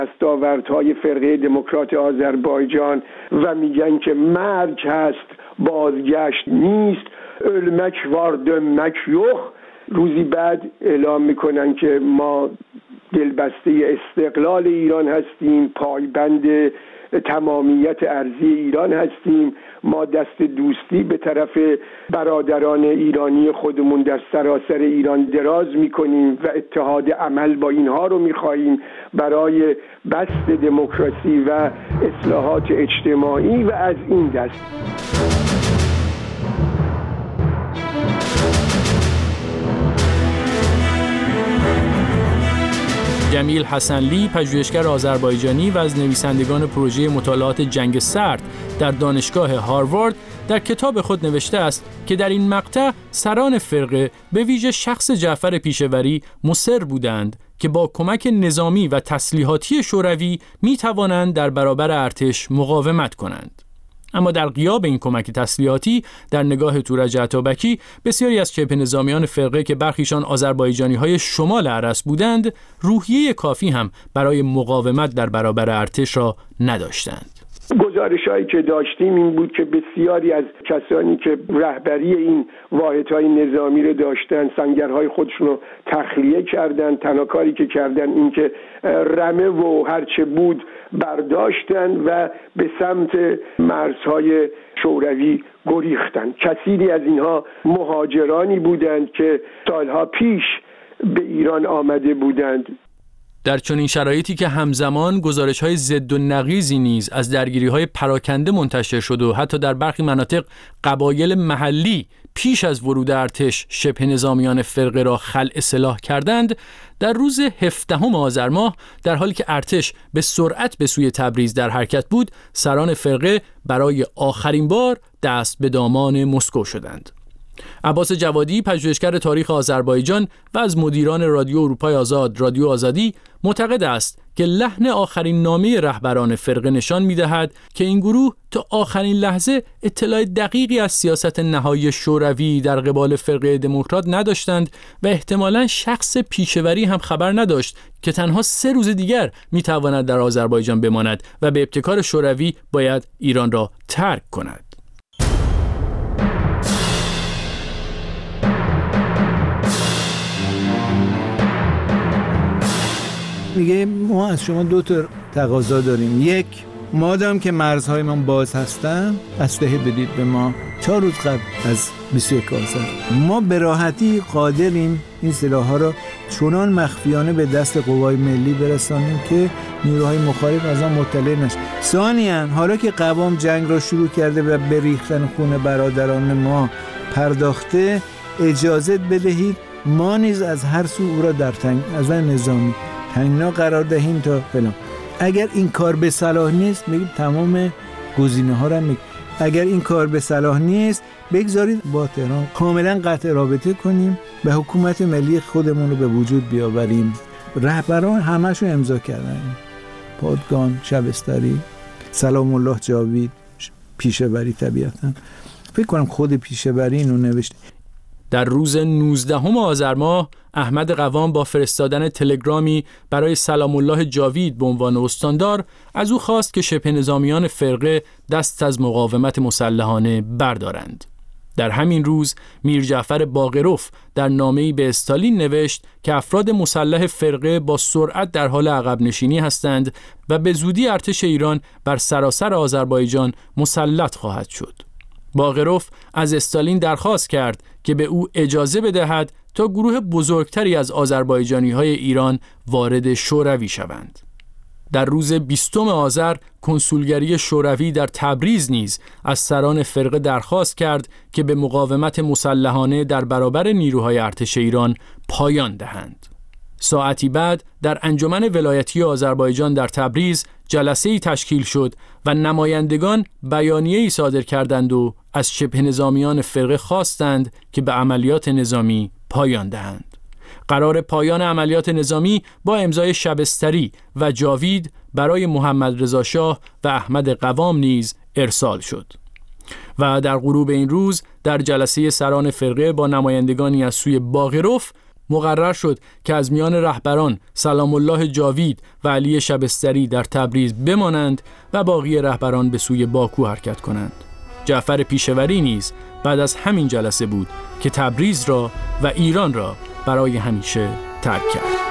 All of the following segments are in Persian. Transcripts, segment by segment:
دستاوردهای فرقه دموکرات آذربایجان و میگن که مرگ هست، بازگشت نیست، ölmek var dönmek yok. روزی بعد اعلام میکنن که ما دلبسته استقلال ایران هستیم، پایبند تمامیت ارضی ایران هستیم، ما دست دوستی به طرف برادران ایرانی خودمون در سراسر ایران دراز میکنیم و اتحاد عمل با اینها رو میخواهیم برای بسط دموکراسی و اصلاحات اجتماعی و از این دست. جمیل حسنلی، پژوهشگر آذربایجانی و از نویسندگان پروژه مطالعات جنگ سرد در دانشگاه هاروارد، در کتاب خود نوشته است که در این مقطع سران فرقه به ویژه شخص جعفر پیشوری مصر بودند که با کمک نظامی و تسلیحاتی شوروی می توانند در برابر ارتش مقاومت کنند. اما در غیاب این کمک تسلیحاتی، در نگاه تورج عطابکی، بسیاری از شبه نظامیان فرقه که برخیشان آذربایجانی‌های شمال ارس بودند، روحیه کافی هم برای مقاومت در برابر ارتش را نداشتند. گزارش‌هایی که داشتیم این بود که بسیاری از کسانی که رهبری این واحدهای نظامی رو داشتن، سنگرهای خودشون رو تخلیه کردن. تنها کاری که کردن این که رمه و هرچه بود برداشتن و به سمت مرزهای شوروی گریختن. کثیری از اینها مهاجرانی بودند که سالها پیش به ایران آمده بودند. در چنین شرایطی که همزمان گزارش‌های ضد و نقیضی نیز از درگیری‌های پراکنده منتشر شد و حتی در برخی مناطق قبایل محلی پیش از ورود ارتش شبه نظامیان فرقه را خلع سلاح کردند، در روز 17 آذر ماه، در حالی که ارتش به سرعت به سوی تبریز در حرکت بود، سران فرقه برای آخرین بار دست به دامان مسکو شدند. عباس جوادی، پژوهشگر تاریخ آذربایجان و از مدیران رادیو اروپای آزاد، رادیو آزادی، معتقد است که لحن آخرین نامه رهبران فرقه نشان می‌دهد که این گروه تا آخرین لحظه اطلاع دقیقی از سیاست نهایی شوروی در قبال فرقه دموکرات نداشتند و احتمالاً شخص پیشوری هم خبر نداشت که تنها 3 روز دیگر می‌تواند در آذربایجان بماند و به ابتکار شوروی باید ایران را ترک کند. میگه ما از شما 2 تا تقاضا داریم. یک، مادام که مرزهای ما باز هستن، اسلحه بدید به ما 4 روز قبل از 21 آذر. ما به راحتی قادریم این سلاح‌ها را چنان مخفیانه به دست قوای ملی برسانیم که نیروهای مخالف از آن مطلع نشن. ثانیاً، حالا که قوام جنگ را شروع کرده و به ریختن خون برادران ما پرداخته، اجازه بدهید ما نیز از هر سو او را در از نظامی تنگنا قرار دهیم تا فلان. اگر این کار به صلاح نیست، میگیم تمام گزینه‌ها را میگیم. اگر این کار به صلاح نیست، بگذارید با تهران کاملا قطع رابطه کنیم و حکومت ملی خودمون رو به وجود بیاوریم. رهبران همه‌شو امضا کردن. پادگان، شبستری، سلام الله جاوید، پیشوری طبیعتاً. فکر کنم خود پیشوری اینو نوشته. در روز 19 آذر ماه، احمد قوام با فرستادن تلگرامی برای سلام الله جاوید به عنوان استاندار از او خواست که شبه نظامیان فرقه دست از مقاومت مسلحانه بردارند. در همین روز میر جعفر باقروف در نامه‌ای به استالین نوشت که افراد مسلح فرقه با سرعت در حال عقب نشینی هستند و به زودی ارتش ایران بر سراسر آذربایجان مسلط خواهد شد. باقروف از استالین درخواست کرد که به او اجازه بدهد تا گروه بزرگتری از آذربایجانی‌های ایران وارد شوروی شوند. در روز 20 آذر کنسولگری شوروی در تبریز نیز از سران فرقه درخواست کرد که به مقاومت مسلحانه در برابر نیروهای ارتش ایران پایان دهند. ساعتی بعد در انجمن ولایتی آذربایجان در تبریز جلسه‌ای تشکیل شد و نمایندگان بیانیه‌ای صادر کردند و از شبه نظامیان فرقه خواستند که به عملیات نظامی پایان دهند. قرار پایان عملیات نظامی با امضای شبستری و جاوید برای محمد رضا شاه و احمد قوام نیز ارسال شد. و در غروب این روز در جلسه سران فرقه با نمایندگانی از سوی باقروف، مقرر شد که از میان رهبران سلام الله جاوید و علی شبستری در تبریز بمانند و باقی رهبران به سوی باکو حرکت کنند. جعفر پیشوری نیز بعد از همین جلسه بود که تبریز را و ایران را برای همیشه ترک کرد.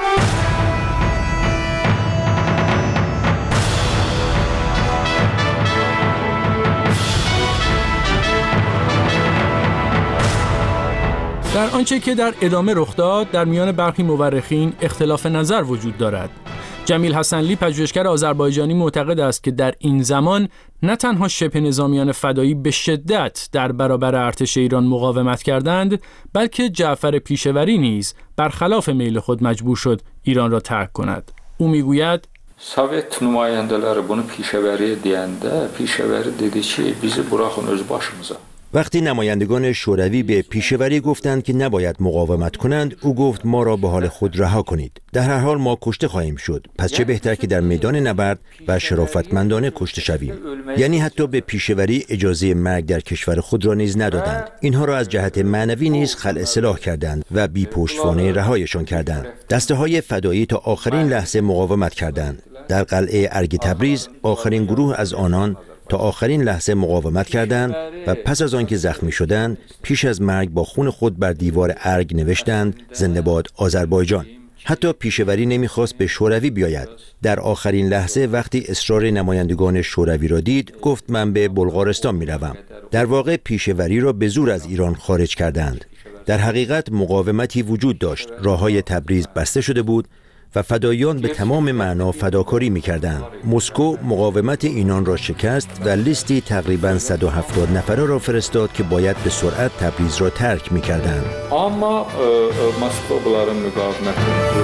در آنچه که در ادامه رخ داد، در میان برخی مورخین اختلاف نظر وجود دارد. جمیل حسنلی پژوهشگر آذربایجانی معتقد است که در این زمان نه تنها شبه نظامیان فدایی به شدت در برابر ارتش ایران مقاومت کردند، بلکه جعفر پیشوری نیز برخلاف میل خود مجبور شد ایران را ترک کند. او میگوید Sovet nümayəndələri bunu پیشوری deyəndə, پیشوری dedi ki, bizi buraxın öz başımıza. وقتی نمایندگان شوروی به پیشوری گفتند که نباید مقاومت کنند، او گفت ما را به حال خود رها کنید. در هر حال ما کشته خواهیم شد. پس چه بهتر که در میدان نبرد و شرافتمندانه کشته شویم. یعنی حتی به پیشوری اجازه مرگ در کشور خود را نیز ندادند. اینها را از جهت معنوی نیز خلع سلاح کردند و بی پشتوانه رهایشان کردند. دسته های فدایی تا آخرین لحظه مقاومت کردند. در قلعه ارگ تبریز آخرین گروه از آنان تا آخرین لحظه مقاومت کردند و پس از آنکه زخمی شدند پیش از مرگ با خون خود بر دیوار ارگ نوشتند زنده باد آذربایجان. حتی پیشوری نمیخواست به شوروی بیاید. در آخرین لحظه وقتی اصرار نمایندگان شوروی را دید گفت من به بلغارستان میروم. در واقع پیشوری را به زور از ایران خارج کردند. در حقیقت مقاومتی وجود داشت. راههای تبریز بسته شده بود و فداییان به تمام معنا فداکاری می‌کردند. مسکو مقاومت اینان را شکست و لیستی تقریباً 170 نفره را فرستاد که باید به سرعت تبریز را ترک می‌کردند. اما مسکو bunların müqavimətini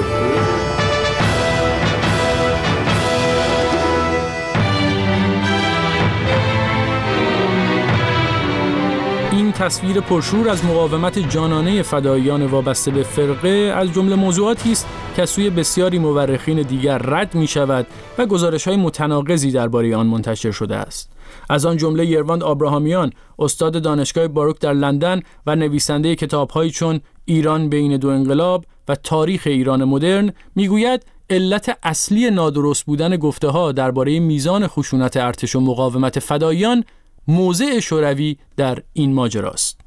این تصویر پرشور از مقاومت جانانه فداییان وابسته به فرقه از جمله موضوعاتی است که از سوی بسیاری مورخین دیگر رد می شود و گزارش‌های متناقضی درباره آن منتشر شده است. از آن جمله یرواند آبراهامیان، استاد دانشگاه باروک در لندن و نویسنده کتاب‌هایی چون ایران بین دو انقلاب و تاریخ ایران مدرن میگوید علت اصلی نادرست بودن گفته‌ها درباره میزان خشونت ارتش و مقاومت فداییان موضع شوروی در این ماجراست.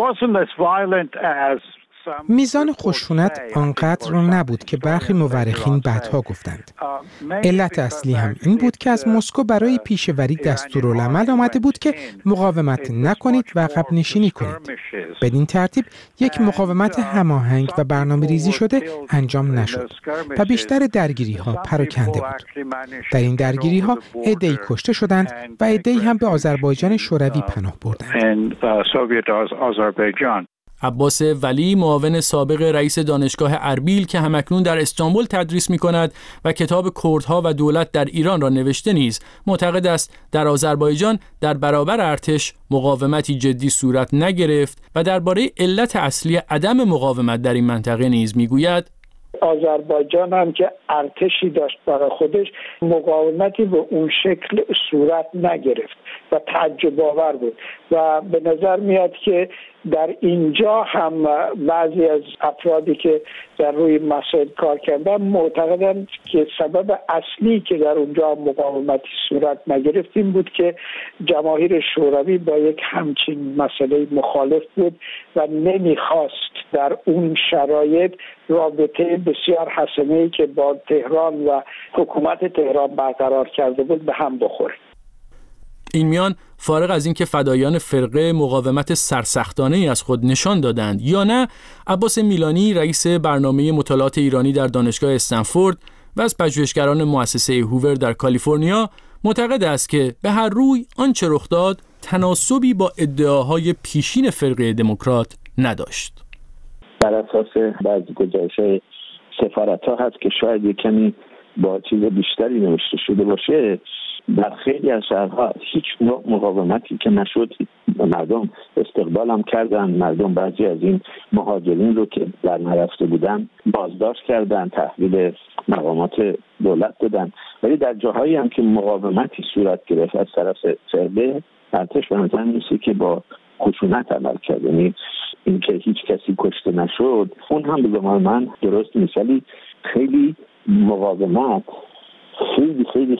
میزان خشونت آنقدر نبود که برخی مورخین بعدها گفتند. علت اصلی هم این بود که از مسکو برای پیشوری دستورالعمل آمده بود که مقاومت نکنید و عقب نشینی کنید. بدین ترتیب یک مقاومت هماهنگ و برنامه‌ریزی شده انجام نشد و بیشتر درگیری‌ها پراکنده بود. در این درگیری‌ها عده‌ای کشته شدند و عده‌ای هم به آذربایجان شوروی پناه بردند. عباس ولی، معاون سابق رئیس دانشگاه اربیل که همکنون در استانبول تدریس می‌کند و کتاب کردها و دولت در ایران را نوشته نیز معتقد است در آذربایجان در برابر ارتش مقاومتی جدی صورت نگرفت و درباره علت اصلی عدم مقاومت در این منطقه نیز می‌گوید آذربایجان هم که ارتشی داشت برای خودش مقاومتی به اون شکل صورت نگرفت و تعجب آور بود و به نظر میاد که در اینجا هم بعضی از افرادی که در روی مسائل کار کردن معتقدند که سبب اصلی که در اونجا مقاومتی صورت نگرفت این بود که جماهیر شوروی با یک همچین مسئله مخالف بود و نمیخواست در اون شرایط رابطه بسیار حسنه‌ای که با تهران و حکومت تهران برقرار کرده بود به هم بخوره. این میان فارغ از اینکه فدایان فرقه مقاومت سرسختانه‌ای از خود نشان دادند یا نه، عباس میلانی رئیس برنامه مطالعات ایرانی در دانشگاه استنفورد و از پژوهشگران مؤسسه هوور در کالیفرنیا معتقد است که به هر روی آنچه رخ داد تناسبی با ادعاهای پیشین فرقه دموکرات نداشت. بر اساس بعضی گزارش‌های سفارت‌ها هست که شاید یک کمی با چیز بیشتری نوشته شده باشه. در خیلی از شهرها هیچ نوع مقاومتی که نشد، مردم استقبال هم کردن. مردم بعضی از این مهاجرین رو که در نرفته بودن بازداشت کردن، تحویل مقامات دولت دادن. ولی در جاهایی هم که مقاومتی صورت گرفت از طرف فرقه، ارتش به نظر می‌رسه که با خشونت عمل کرد. یعنی اینکه هیچ کسی کشته نشد، اون هم به گمان من درست نیست. ولی خیلی مقاومت خیلی